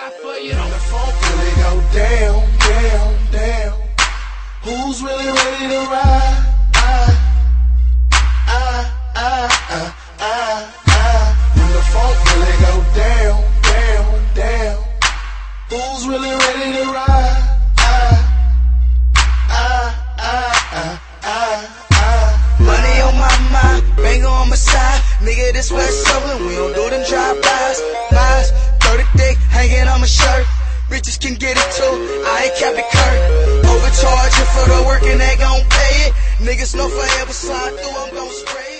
ride for you. When the funk really go down, down, down, who's really ready to ride? When the funk really go down, down, down, who's really ready to ride? Money on my mind, banger on my side. Nigga, this West Southern, we don't do them drive-bys. Miles, 30 thick, hanging on my shirt. Bitches can get it too, I ain't Captain Kirk. Overcharging for the work and they gon' pay it. Niggas know forever slide through, I'm gon' spray it.